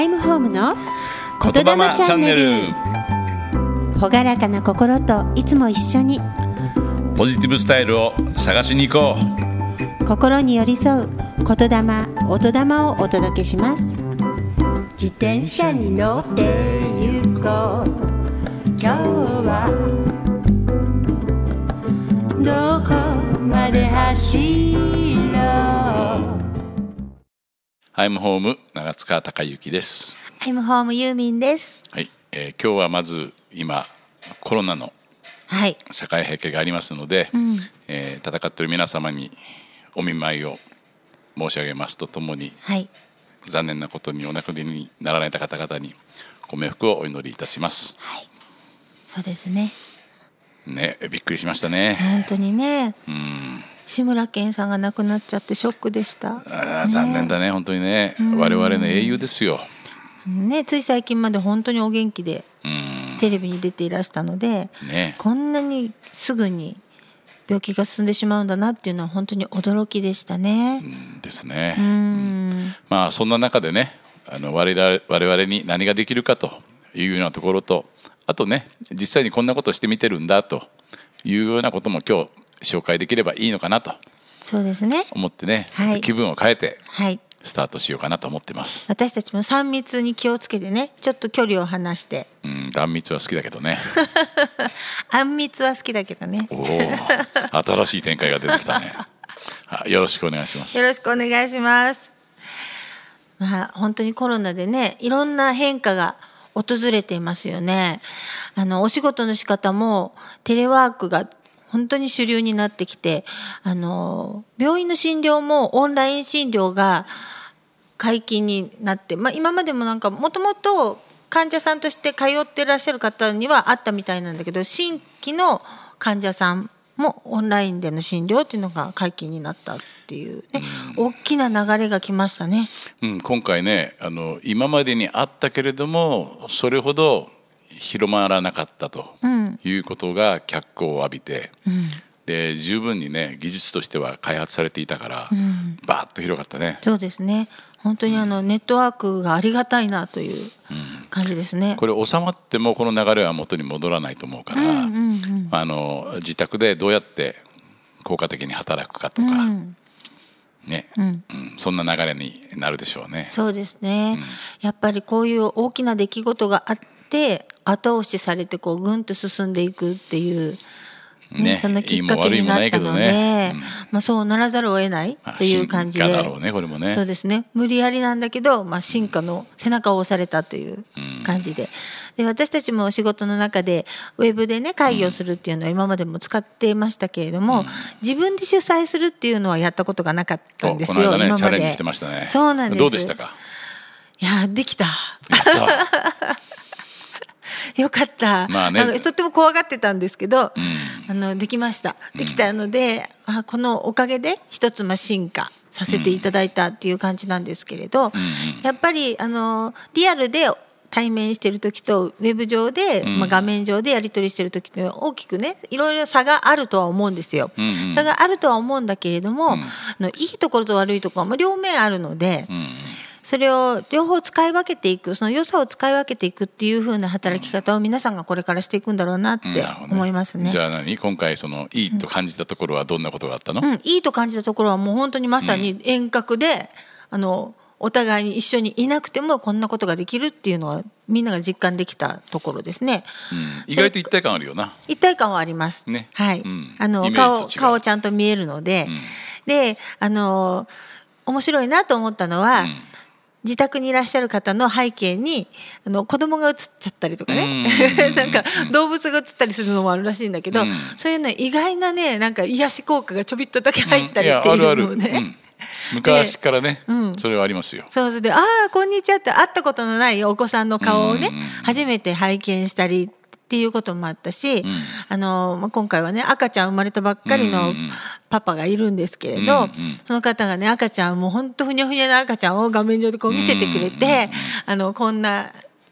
イムホームの言霊チャンネル。 朗らかな心といつも一緒にポジティブスタイルを探しに行こう。心に寄り添う言霊音霊をお届けします。自転車に乗って行こう。今日はどこまで走ろう。 アイムホーム長塚孝之です。 アイムホームユーミンです。 はい、今日はまず今コロナの社会背景がありますので、戦っている皆様にお見舞いを申し上げますとともに、残念なことにお亡くなりになられた方々にご冥福をお祈りいたします。 そうですね。 びっくりしましたね。 本当にね。志村けんさんが亡くなっちゃってショックでした。 残念だね、本当にね。我々の英雄ですよ。 つい最近まで本当にお元気でテレビに出ていらしたので、こんなにすぐに病気が進んでしまうんだなっていうのは本当に驚きでしたね。 ですね。まあそんな中でね、我々に何ができるかというようなところと、あとね、実際にこんなことしてみてるんだというようなことも今日紹介できればいいのかなと思ってね、ちょっと気分を変えてスタートしようかなと思ってます。 私たちも3密に気をつけてね、ちょっと距離を離して。 断密は好きだけどね。 あん密は好きだけどね。 新しい展開が出てきたね。よろしくお願いします。 よろしくお願いします。本当にコロナでね、いろんな変化が訪れていますよね。お仕事の仕方もテレワークが本当に主流になってきて、病院の診療もオンライン診療が解禁になって、今までももともと患者さんとして通っていらっしゃる方にはあったみたいなんだけど、新規の患者さんもオンラインでの診療っていうのが解禁になったっていうね、大きな流れが来ましたね。 今回ね、今までにあったけれどもそれほど広まらなかったということが脚光を浴びて、で十分にね技術としては開発されていたから、バーッと広がったね。 そうですね。本当にネットワークがありがたいなという感じですね。 これ収まってもこの流れは元に戻らないと思うから、自宅でどうやって効果的に働くかとか、そんな流れになるでしょうね。 そうですね。やっぱりこういう大きな出来事があって後押しされてぐんと進んでいくっていうそのきっかけになったので、そうならざるを得ないっていう感じで、 進化だろうね、これもね。 そうですね。無理やりなんだけど、進化の背中を押されたという感じで、私たちも仕事の中でウェブでね会議をするっていうのは今までも使っていましたけれども、自分で主催するっていうのはやったことがなかったんですよ。 この間ね、 今までチャレンジしてましたね。 そうなんです。 どうでしたか？ いや、できた。よかった。とっても怖がってたんですけど、できました。できたので、このおかげで一つ進化させていただいたっていう感じなんですけれど、やっぱりリアルで対面してる時とウェブ上で、画面上でやり取りしてる時って大きくねいろいろ差があるとは思うんですよ。差があるとは思うんだけれども、いいところと悪いところは両面あるので、それを両方使い分けていく、その良さを使い分けていくっていう風な働き方を皆さんがこれからしていくんだろうなって思いますね。 じゃあ今回いいと感じたところはどんなことがあったの？ いいと感じたところはもう本当にまさに遠隔で、お互いに一緒にいなくてもこんなことができるっていうのはみんなが実感できたところですね。 意外と一体感あるよな。 一体感はあります、ね。顔ちゃんと見えるので、で面白いなと思ったのは、自宅にいらっしゃる方の背景に子供が映っちゃったりとかね動物が映ったりするのもあるらしいんだけど、そういうの意外なね癒し効果がちょびっとだけ入ったりっていうのをね、 昔からね、それはありますよ。 そうで、こんにちはって会ったことのないお子さんの顔をね、初めて拝見したりっていうこともあったし、今回はね赤ちゃん生まれたばっかりのパパがいるんですけれど、その方がね赤ちゃんもうほんとふにゃふにゃな赤ちゃんを画面上で見せてくれて、こんな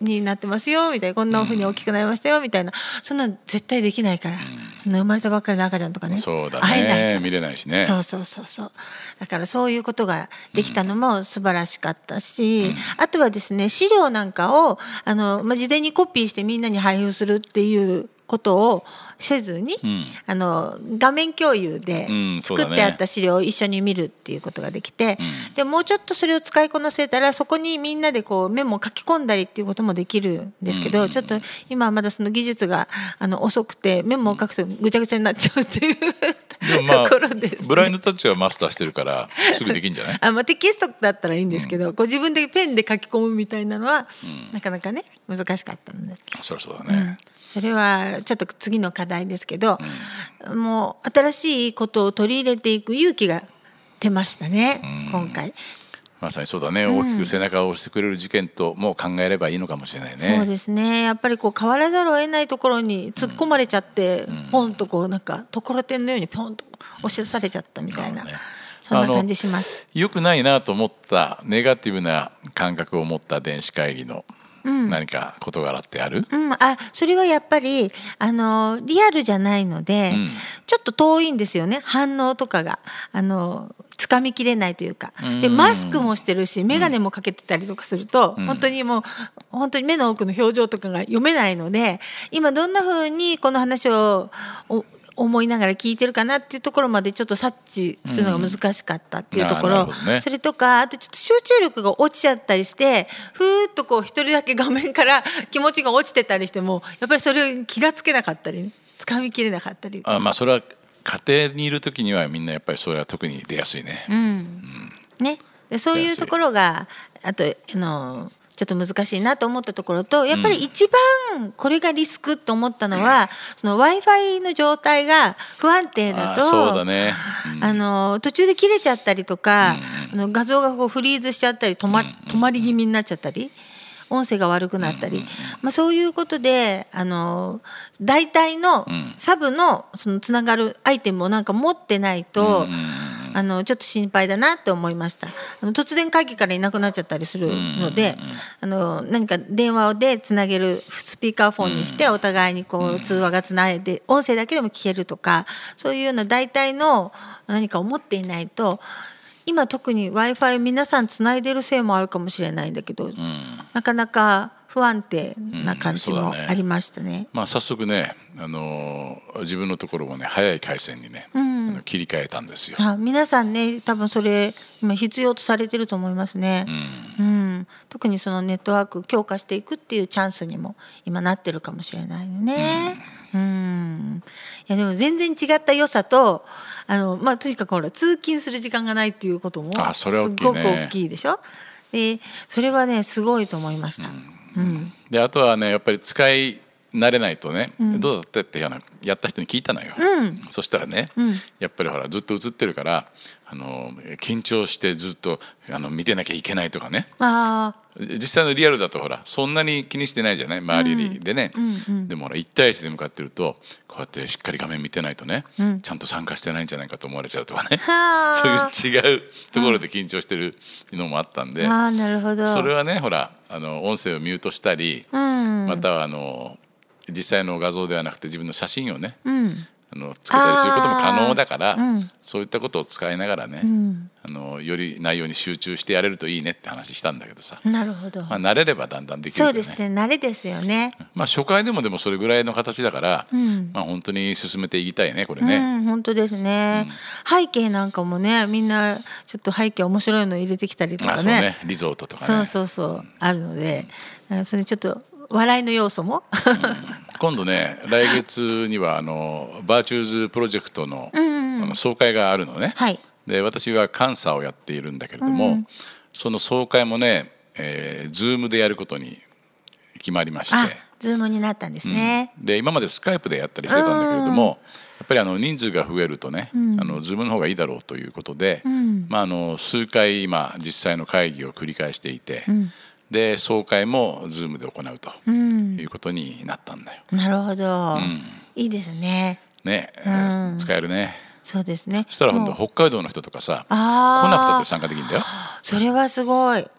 になってますよみたいな、こんな風に大きくなりましたよみたいな、そんなの絶対できないから、生まれたばっかりの赤ちゃんとかね、 そうだね、 会えないから見れないしね。 そうだからそういうことができたのも素晴らしかったし、あとはですね、資料なんかを事前にコピーしてみんなに配布するっていうことをせずに、画面共有で作ってあった資料を一緒に見るっていうことができて、でもうちょっとそれを使いこなせたらそこにみんなでこうメモを書き込んだりっていうこともできるんですけど、ちょっと今はまだその技術が遅くてメモを書くとぐちゃぐちゃになっちゃうっていうでも、ところですね。ブラインドタッチはマスターしてるからすぐできるんじゃない？テキストだったらいいんですけど、こう自分でペンで書き込むみたいなのは、なかなかね難しかったので、 そりゃそうだね、 それはちょっと次の課題ですけど、もう新しいことを取り入れていく勇気が出ましたね、今回。 まさにそうだね、大きく背中を押してくれる事件とも考えればいいのかもしれないね。 そうですね、やっぱりこう変わらざるを得ないところに突っ込まれちゃって、ポンとこうなんかところてんのようにポンと押し出されちゃったみたいな、そんな感じします。 良くないなと思ったネガティブな感覚を持った電子会議の何か事柄ってある？ それはやっぱりリアルじゃないので、ちょっと遠いんですよね、反応とかがつかみきれないというか、でマスクもしてるし眼鏡もかけてたりとかすると、本当に目の奥の表情とかが読めないので、今どんな風にこの話を思いながら聞いてるかなっていうところまでちょっと察知するのが難しかったっていうところ、それとかあとちょっと集中力が落ちちゃったりして、ふーっとこう一人だけ画面から気持ちが落ちてたりしても、やっぱりそれを気がつけなかったり、つかみきれなかったり、 それは家庭にいる時にはみんなやっぱりそれは特に出やすいね。 ね、でそういうところがあとちょっと難しいなと思ったところと、やっぱり一番これがリスクと思ったのは、その Wi-Fi の状態が不安定だと、 そうだね、 途中で切れちゃったりとか、画像がこうフリーズしちゃったり、止まり気味になっちゃったり、音声が悪くなったり、そういうことで大体のサブのそのつながるアイテムをなんか持ってないと、ちょっと心配だなって思いました。突然会議からいなくなっちゃったりするので、何か電話でつなげるスピーカーフォンにしてお互いにこう通話がつないで音声だけでも聞けるとか、そういうような大体の何かを持っていないと、今特に Wi-Fi 皆さんつないでるせいもあるかもしれないんだけど、なかなか不安定な感じもありましたね。 早速ね、自分のところもね早い回線にね、切り替えたんですよ。 皆さんね多分それ今必要とされてると思いますね。特にそのネットワーク強化していくっていうチャンスにも今なってるかもしれないね。いやでも全然違った良さととにかくほら通勤する時間がないっていうこともすごく大きいでしょ。でそれはねすごいと思いました。 であとはねやっぱり使い慣れないとね、どうだったってやった人に聞いたのよ。そしたらね、やっぱりほらずっと映ってるから緊張してずっと見てなきゃいけないとかね。実際のリアルだとほらそんなに気にしてないじゃない、周りでね。でもほら1対1で向かってるとこうやってしっかり画面見てないとね、ちゃんと参加してないんじゃないかと思われちゃうとかね、そういう違うところで緊張してるのもあったんで、 なるほど。 それはねほら音声をミュートしたり、または実際の画像ではなくて自分の写真をね、つけたりすることも可能だから、そういったことを使いながらね、より内容に集中してやれるといいねって話したんだけどさ。 なるほど。 慣れればだんだんできるよね。 そうですね、慣れですよね。 初回でもそれぐらいの形だから、本当に進めていきたいねこれね。 本当ですね。背景なんかもねみんなちょっと背景面白いの入れてきたりとかね。 そうね、リゾートとかね。 そうあるので、それちょっと笑いの要素も今度ね来月にはバーチューズプロジェクトの、総会があるのね。で私は監査をやっているんだけれども、その総会もね、Zoom でやることに決まりまして。 Zoom になったんですね。 で今までスカイプでやったりしてたんだけれども、やっぱり人数が増えるとね、Zoom の方がいいだろうということで、数回今実際の会議を繰り返していて、で総会も Zoom で行うということになったんだよ。 なるほど、いいですね。 使えるね。 そうですね。 そしたら本当北海道の人とかさ来なくたって参加できるんだよ。 それはすごい。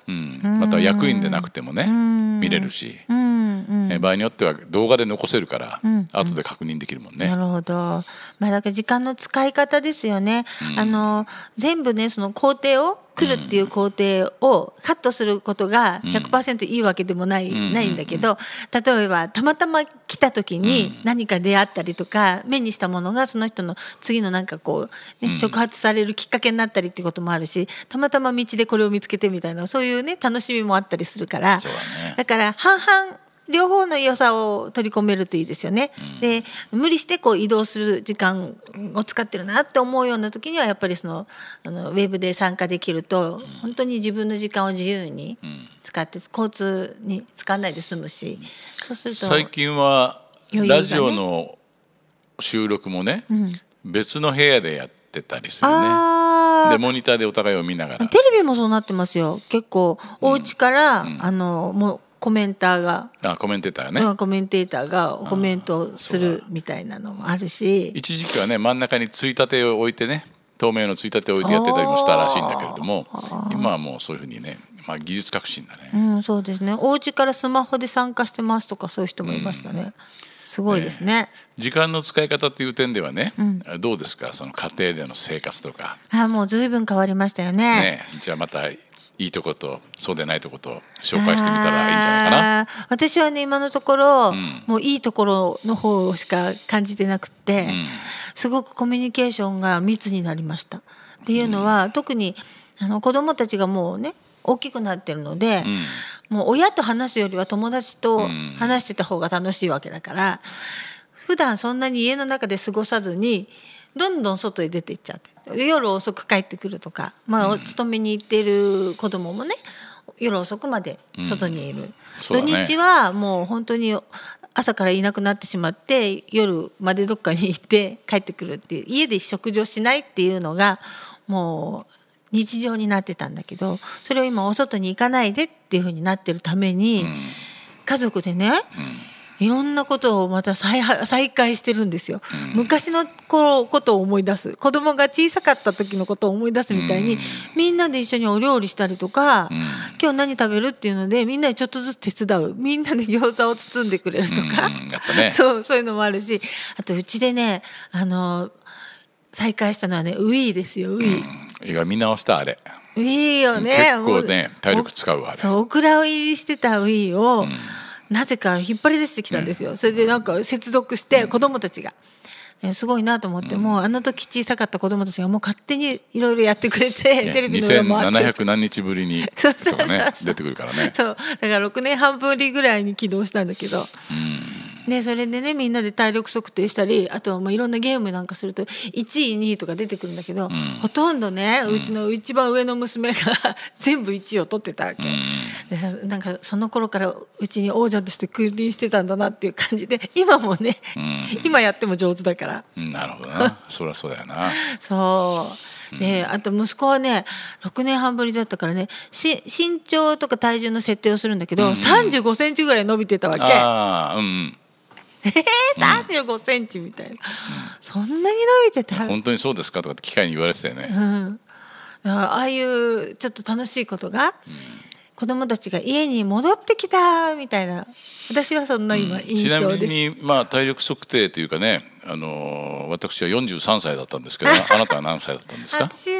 また役員でなくてもね、見れるし、場合によっては動画で残せるから、後で確認できるもんね。 なるほど。まあだから時間の使い方ですよね。全部ね、その工程を来るっていう工程をカットすることが 100% いいわけでもないんだけど、例えばたまたま来た時に何か出会ったりとか、目にしたものがその人の次のなんかこう、ね、触発されるきっかけになったりっていうこともあるし、たまたま道でこれを見つけてみたいな、そういうね楽しみもあったりするから、だから半々両方の良さを取り込めるといいですよね。で、無理してこう移動する時間を使ってるなって思うような時にはやっぱりそのウェブで参加できると、本当に自分の時間を自由に使って交通に使わないで済むし、そうすると最近はラジオの収録もね、別の部屋でやってたりするね。でモニターでお互いを見ながら。 テレビもそうなってますよ。結構お家から、もうコメンテーターがコメントするみたいなのもあるし、 一時期はね真ん中についたてを置いてね、透明のついたてを置いてやってたりもしたらしいんだけれども、今はもうそういうふうにね、技術革新だね。 そうですね。お家からスマホで参加してますとかそういう人もいましたね。すごいですね。 時間の使い方っていう点ではね、どうですか、その家庭での生活とか。 もう随分変わりましたよね。 じゃあまたいいとことそうでないとこと紹介してみたらいいんじゃないかな。 私はね今のところ、もういいところの方しか感じてなくて、すごくコミュニケーションが密になりました。っていうのは、特に子どもたちがもうね大きくなってるので、もう親と話すよりは友達と話してた方が楽しいわけだから、普段そんなに家の中で過ごさずにどんどん外へ出て行っちゃって、夜遅く帰ってくるとか、お勤めに行っている子供もね夜遅くまで外にいる、土日はもう本当に朝からいなくなってしまって夜までどっかに行って帰ってくるっていう、家で食事をしないっていうのがもう日常になってたんだけど、それを今お外に行かないでっていう風になってるために、家族でね、いろんなことをまた再開してるんですよ。昔のことを思い出す、子供が小さかった時のことを思い出すみたいに、みんなで一緒にお料理したりとか、今日何食べるっていうのでみんなでちょっとずつ手伝う、みんなで餃子を包んでくれるとか、そういうのもあるし、あとうちでね再開したのはねウィーですよ。ウィー、 見直したあれウィーよね。 結構ね体力使うわあれ。 そう、オクラ入りしてたウィーを、なぜか引っ張り出してきたんですよ。それでなんか接続して子供たちが、すごいなと思って、もうあの時小さかった子供たちがもう勝手にいろいろやってくれて、テレビの裏回って 2700何日ぶりにとかね出てくるからね。 そうだから6年半ぶりぐらいに起動したんだけど、でそれでねみんなで体力測定したり、あといろんなゲームなんかすると1位2位とか出てくるんだけど、ほとんどねうちの一番上の娘が全部1位を取ってたわけ、でなんかその頃からうちに王者として君臨してたんだなっていう感じで、今もね、今やっても上手だから。 なるほどなそりゃそうだよな。 そうで、あと息子はね6年半ぶりだったからね、身長とか体重の設定をするんだけど、35センチぐらい伸びてたわけ。35センチみたいな、そんなに伸びてた。 本当にそうですかとかって機械に言われてたよね。 ああいうちょっと楽しいことが、子供たちが家に戻ってきたみたいな、私はそんな今印象です。 ちなみに体力測定というかね、私は43歳だったんですけどあなたは何歳だったんですか？ 私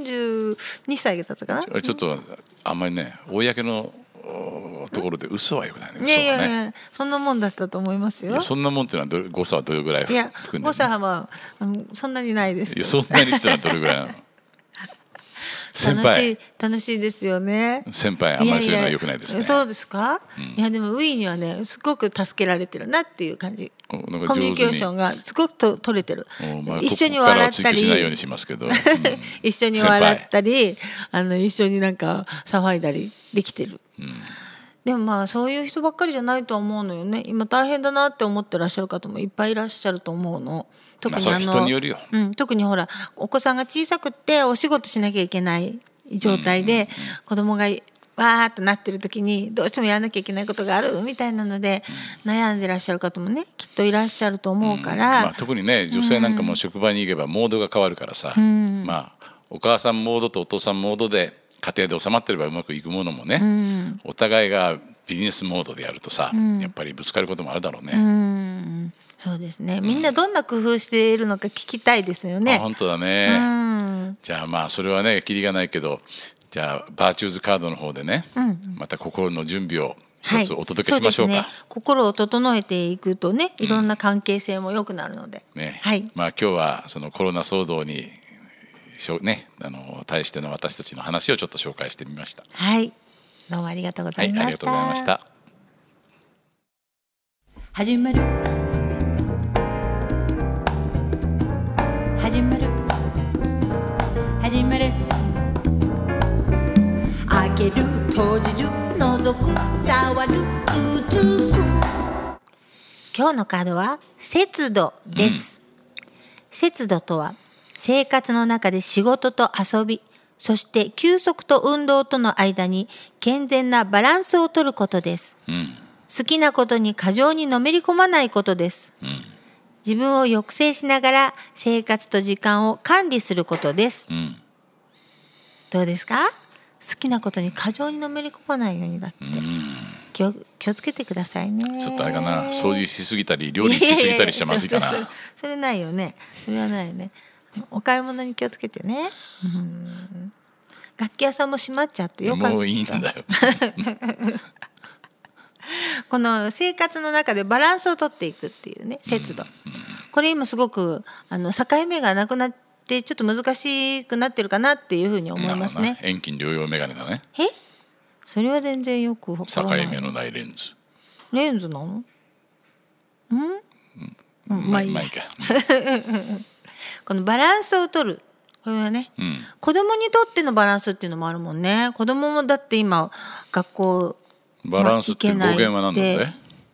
42歳だったかな。 ちょっとあんまりね公のところで嘘はよくないね。 いやそんなもんだったと思いますよ。 そんなもんっていうのは誤差はどれぐらい含んでるの？ 誤差はそんなにないです。 そんなにってのはどれぐらいなの？ 楽しいですよね。 先輩あんまりそういうのは良くないですね。 そうですか？いやでもウィーにはねすごく助けられてるなっていう感じ。コミュニケーションがすごく取れてる。一緒に笑ったり、一緒に笑ったり、一緒になんか騒いだりできてる。でもそういう人ばっかりじゃないと思うのよね。今大変だなって思ってらっしゃる方もいっぱいいらっしゃると思うの。特に人によるよ。 特にほらお子さんが小さくってお仕事しなきゃいけない状態で、子供がわーっとなってる時にどうしてもやらなきゃいけないことがあるみたいなので悩んでらっしゃる方もねきっといらっしゃると思うから、 特にね女性なんかも職場に行けばモードが変わるからさ、お母さんモードとお父さんモードで家庭で収まってればうまくいくものもね、お互いがビジネスモードでやるとさ、やっぱりぶつかることもあるだろうね。 そうですね。みんなどんな工夫しているのか聞きたいですよね。 本当だね。じゃあまあそれはねキリがないけど、じゃあバーチューズカードの方でね、また心の準備を一つお届けしましょうか。 そうですね。心を整えていくとね、いろんな関係性も良くなるので。 まあ今日はそのコロナ騒動にね、対しての私たちの話をちょっと紹介してみました。 はい。どうもありがとうございました。 ありがとうございました。 始まる始まる始まる、開ける閉じる覗く触る続く。 今日のカードは節度です。節度とは生活の中で仕事と遊び、そして休息と運動との間に健全なバランスを取ることです。好きなことに過剰にのめり込まないことです。自分を抑制しながら生活と時間を管理することです。どうですか？好きなことに過剰にのめり込まないようにだって。気をつけてくださいね。 ちょっとあれかな、掃除しすぎたり料理しすぎたりしてまずいかな。 それないよね。それはないよね。お買い物に気をつけてね。楽器屋さんも閉まっちゃってよかった。 もういいんだよ。 この生活の中でバランスを取っていくっていうね、節度。これ今すごく境目がなくなってちょっと難しくなってるかなっていうふうに思いますね。 遠近両用メガネだね。 それは全然よくわからない。 境目のないレンズ。 レンズなの？まあいいか。このバランスを取る。これはね、子供にとってのバランスっていうのもあるもんね。子供もだって今学校バランスって語源は何なんだ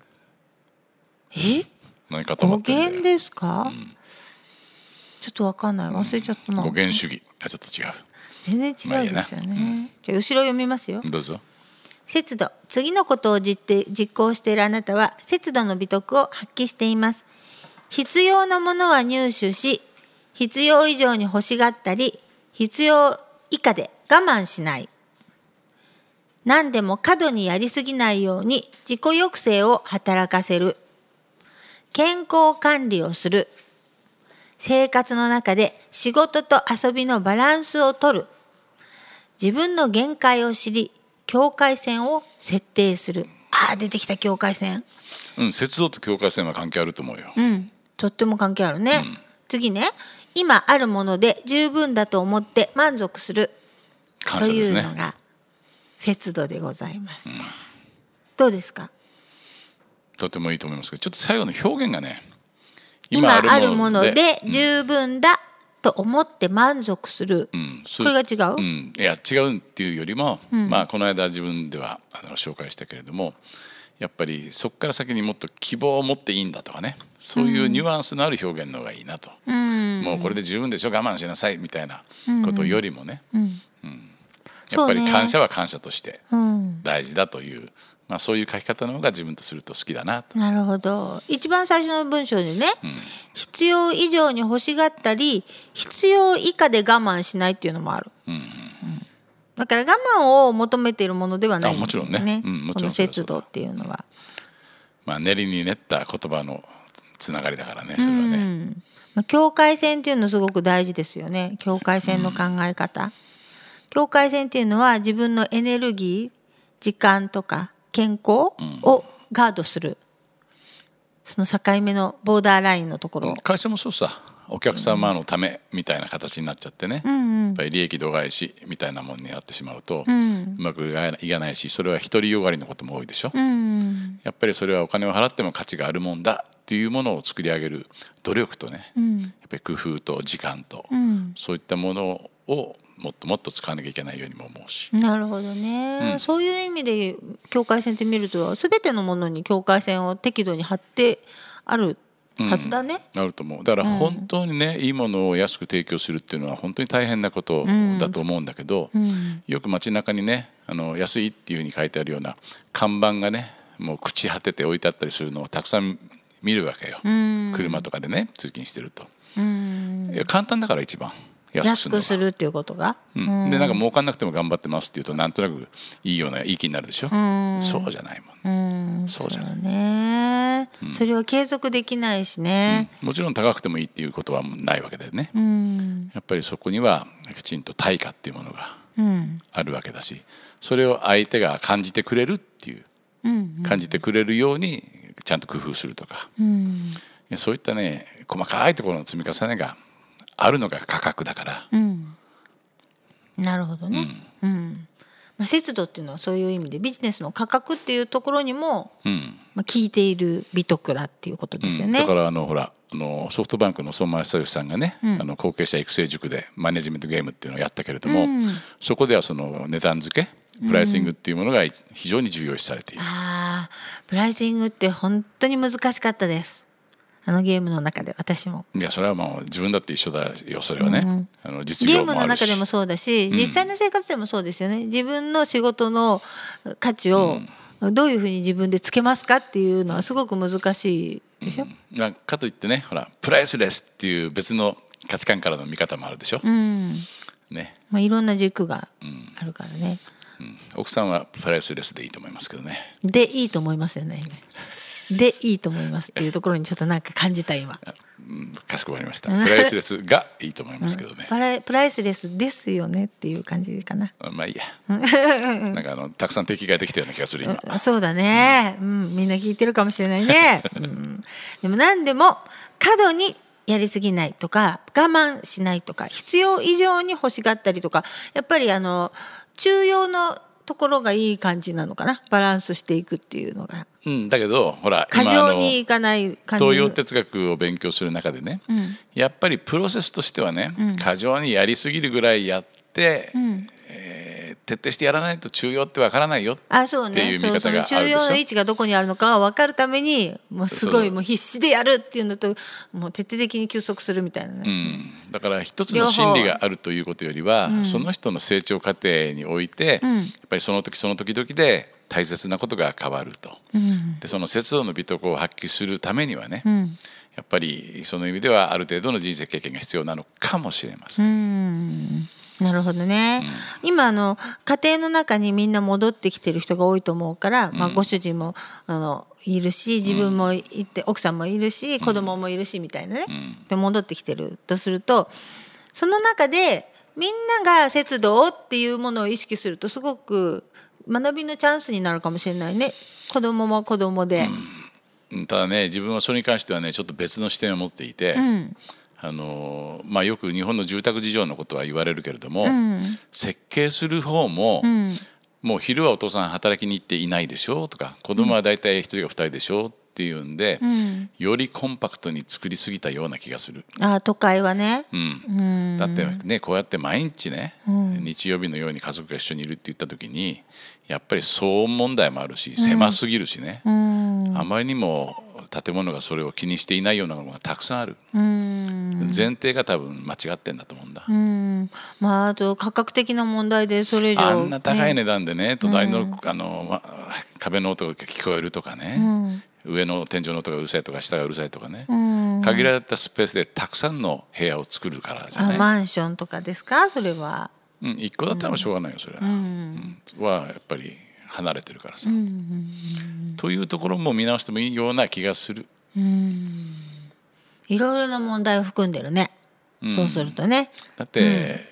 い？何かと思ってんだよ。 語源ですか？ちょっとわかんない。忘れちゃったな。 語源主義。ちょっと違う。 全然違うですよね。じゃあ後ろ読みますよ。 どうぞ。 節度。次のことを実行しているあなたは節度の美徳を発揮しています。必要なものは入手し、必要以上に欲しがったり、必要以下で我慢しない。何でも過度にやりすぎないように自己抑制を働かせる。健康管理をする。生活の中で仕事と遊びのバランスを取る。自分の限界を知り、境界線を設定する。出てきた境界線。 節度と境界線は関係あると思うよ。 とっても関係あるね。次ね、今あるもので十分だと思って満足する。 感謝ですね。 というのが節度でございました。どうですか？ とてもいいと思いますけど、ちょっと最後の表現がね、 今あるもので十分だと思って満足する。これが違う？ いや違うっていうよりも、この間自分では紹介したけれども、やっぱりそこから先にもっと希望を持っていいんだとかね、そういうニュアンスのある表現の方がいいなと。もうこれで十分でしょ、我慢しなさいみたいなことよりもね、やっぱり感謝は感謝として大事だという、そういう書き方の方が自分とすると好きだなと。 なるほど。一番最初の文章でね、必要以上に欲しがったり必要以下で我慢しないっていうのもある。だから我慢を求めているものではないんですよね。もちろんね。この節度っていうのは。練りに練った言葉のつながりだからね、それはね。境界線っていうのすごく大事ですよね。境界線の考え方。境界線っていうのは自分のエネルギー、時間とか健康をガードする。その境目のボーダーラインのところ。 会社もそうさ。お客様のためみたいな形になっちゃってね、やっぱり利益度外視みたいなものになってしまうと、うまくいかないし、それは独りよがりのことも多いでしょ。やっぱりそれはお金を払っても価値があるもんだっていうものを作り上げる努力とね、やっぱり工夫と時間と、そういったものをもっともっと使わなきゃいけないようにも思うし。なるほどね、そういう意味で境界線って見ると全てのものに境界線を適度に張ってあるはずだね。あると思う。だから本当にね、いいものを安く提供するっていうのは本当に大変なことだと思うんだけど、よく街中にね、安いっていうふうに書いてあるような看板がね、もう朽ち果てて置いてあったりするのをたくさん見るわけよ。車とかでね通勤してると。簡単だから一番安くするっていうことが、 でなんか儲かんなくても頑張ってますっていうとなんとなくいい気になるでしょ。そうじゃないもん、そうじゃないね、それは継続できないしね、 もちろん高くてもいいっていうことはないわけだよね、やっぱりそこにはきちんと対価っていうものがあるわけだし、それを相手が感じてくれるっていう、感じてくれるようにちゃんと工夫するとか、そういったね細かいところの積み重ねがあるのが価格だから、 なるほどね、節度っていうのはそういう意味でビジネスの価格っていうところにも、効いている美徳だっていうことですよね、 だからほらソフトバンクの相馬久義さんがね、後継者育成塾でマネジメントゲームっていうのをやったけれども、そこではその値段付けプライシングっていうものが非常に重要視されている、 プライシングって本当に難しかったです。ゲームの中で私も。 いやそれはもう自分だって一緒だよそれはね、実業もあるしゲームの中でもそうだし、実際の生活でもそうですよね。自分の仕事の価値をどういうふうに自分でつけますかっていうのはすごく難しいでしょ、 かといってねほらプライスレスっていう別の価値観からの見方もあるでしょ、ね、 いろんな軸があるからね、 奥さんはプライスレスでいいと思いますけどね。 でいいと思いますよねでいいと思いますっていうところにちょっとなんか感じた今。 かしこまりました。プライスレスがいいと思いますけどね、 プライスレスですよねっていう感じかな。 まあいいやなんかたくさん敵ができたような気がする今。 そうだね、みんな聞いてるかもしれないね、でも何でも過度にやりすぎないとか我慢しないとか必要以上に欲しがったりとか、やっぱり中庸のところがいい感じなのかな、バランスしていくっていうのが、 だけどほら過剰にいかない感じ。 東洋哲学を勉強する中でね、やっぱりプロセスとしてはね、過剰にやりすぎるぐらいやって、徹底してやらないと中庸ってわからないよっていう見方があるでしょ。 中庸の位置がどこにあるのか分かるためにもうすごいもう必死でやるっていうのと、もう徹底的に休息するみたいなね、 だから一つの真理があるということよりは、その人の成長過程において、やっぱりその時その時々で大切なことが変わると、でその節度の美徳を発揮するためにはね、やっぱりその意味ではある程度の人生経験が必要なのかもしれません。 なるほどね、今家庭の中にみんな戻ってきてる人が多いと思うから、ご主人もいるし自分もいて、奥さんもいるし子供もいるしみたいなね、で戻ってきてるとすると、その中でみんなが節度っていうものを意識するとすごく学びのチャンスになるかもしれないね。子供も子供で、 ただね自分はそれに関してはねちょっと別の視点を持っていて、よく日本の住宅事情のことは言われるけれども、設計する方も、もう昼はお父さん働きに行っていないでしょとか、子供は大体1人が2人でしょっていうんで、よりコンパクトに作りすぎたような気がする。 都会はね、 だってねこうやって毎日ね、日曜日のように家族が一緒にいるって言った時にやっぱり騒音問題もあるし狭すぎるしね、あまりにも建物がそれを気にしていないようなものがたくさんある。前提が多分間違ってんだと思うんだ。 あと価格的な問題でそれ以上、 あんな高い値段でね、隣の、壁の音が聞こえるとかね、上の天井の音がうるさいとか下がうるさいとかね、限られたスペースでたくさんの部屋を作るからじゃない。 マンションとかですかそれは。 一個だったらしょうがないよそれは、はやっぱり離れてるからさ、というところも見直してもいいような気がする。 いろいろな問題を含んでるね、そうするとね。 だって、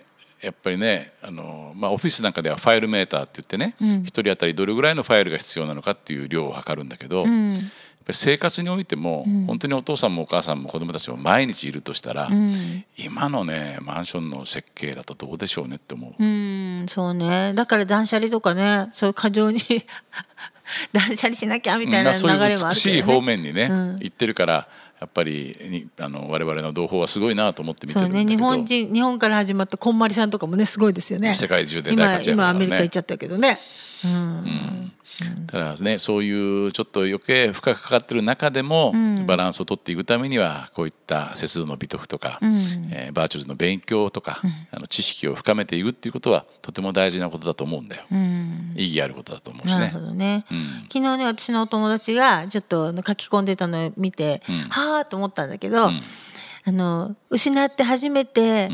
やっぱりねオフィスなんかではファイルメーターって言ってね、一人当たりどれぐらいのファイルが必要なのかっていう量を測るんだけど、やっぱり生活においても、本当にお父さんもお母さんも子供たちも毎日いるとしたら、今のねマンションの設計だとどうでしょうねって思う。 そうね、だから断捨離とかね、そういう過剰に断捨離しなきゃみたいな流れもあるけどね、 そういう美しい方面にね、行ってるからやっぱり我々の同胞はすごいなと思って見てるんだけど、 そうね、日本から始まったこんまりさんとかもねすごいですよね。 世界中で大活躍だからね。 今アメリカ行っちゃったけどね。 ただね、そういうちょっと余計負荷がかかってる中でも、バランスを取っていくためにはこういった節度の美徳とか、バーチューズの勉強とか、知識を深めていくっていうことはとても大事なことだと思うんだよ。意義あることだと思うしね。 なるほどね、昨日ね私のお友達がちょっと書き込んでたのを見て、はあと思ったんだけど、失って初めて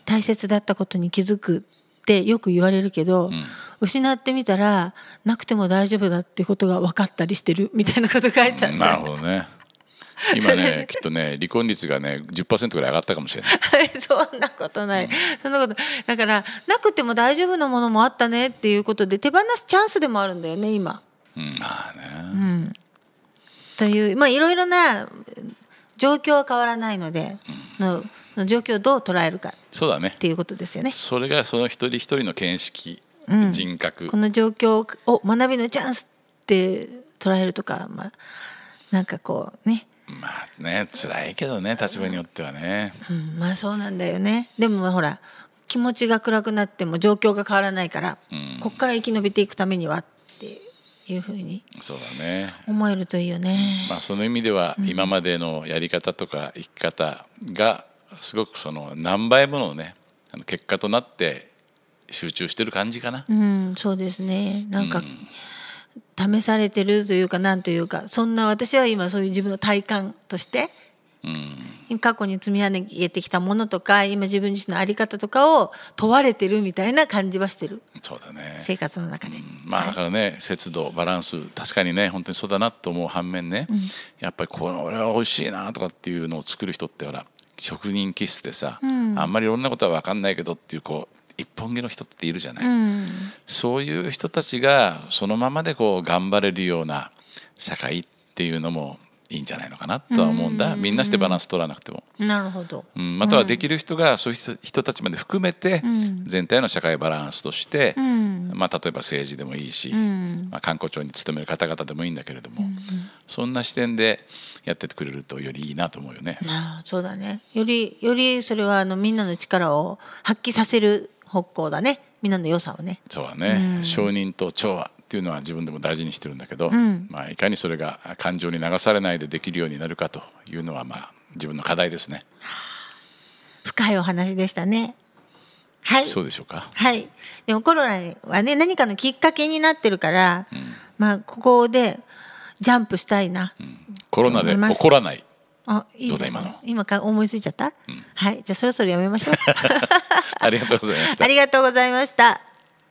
大切だったことに気づくってよく言われるけど、失ってみたらなくても大丈夫だってことが分かったりしてるみたいなこと書いてある、 なるほどね。今ねきっとね離婚率がね 10% ぐらい上がったかもしれないそんなことない、そんなことだからなくても大丈夫なものもあったねっていうことで手放すチャンスでもあるんだよね今、 まあね、 といういろいろな状況は変わらないので、の状況をどう捉えるかそうだねっていうことですよね。 それがその一人一人の見識、人格、 この状況を学びのチャンスって捉えるとか、なんかこうねまあね辛いけどね立場によってはね、 まあそうなんだよね。でもほら気持ちが暗くなっても状況が変わらないから、こっから生き延びていくためにはっていうふうにそうだね思えるといいよね。 その意味では今までのやり方とか生き方がすごくその何倍ものね結果となって集中してる感じかな。 そうですね。なんか、試されてるというかなんというかそんな私は今そういう自分の体感として、過去に積み上げてきたものとか今自分自身の在り方とかを問われてるみたいな感じはしてる。 そうだね生活の中で、 だからね節度バランス確かにね本当にそうだなと思う反面ね、やっぱりこれは美味しいなとかっていうのを作る人ってほら職人気質でさ、あんまりいろんなことは分かんないけどっていう一本気の人っているじゃない、そういう人たちがそのままで頑張れるような社会っていうのもいいんじゃないのかなとは思うんだ、みんなしてバランス取らなくても。 なるほど、 またはできる人がそういう人たちまで含めて全体の社会バランスとして、例えば政治でもいいし、観光庁に勤める方々でもいいんだけれども、そんな視点でやっててくれるとよりいいなと思うよね。 そうだね。よりそれはみんなの力を発揮させる方向だね。みんなの良さをね。 そうだね、承認と調和っていうのは自分でも大事にしてるんだけど、いかにそれが感情に流されないでできるようになるかというのは自分の課題ですね。 深いお話でしたね。はい。 そうでしょうか。 はい。でもコロナはね何かのきっかけになってるから、ここでジャンプしたいな。 コロナで怒らない。 いいですね。今思いついちゃった。はい。じゃあそろそろやめましょう。 ありがとうございました。 ありがとうございました。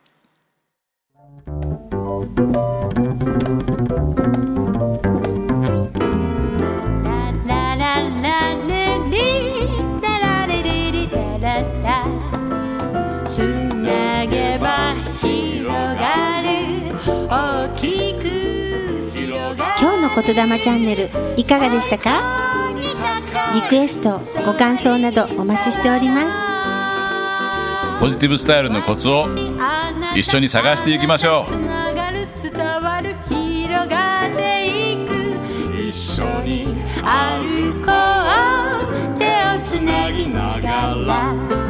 つなげば広がる大きく広がる。 今日の言霊チャンネルいかがでしたか？リクエストご感想などお待ちしております。 ポジティブスタイルのコツを一緒に探していきましょう。 つながる伝わる広がっていく一緒に歩こう手をつなぎながら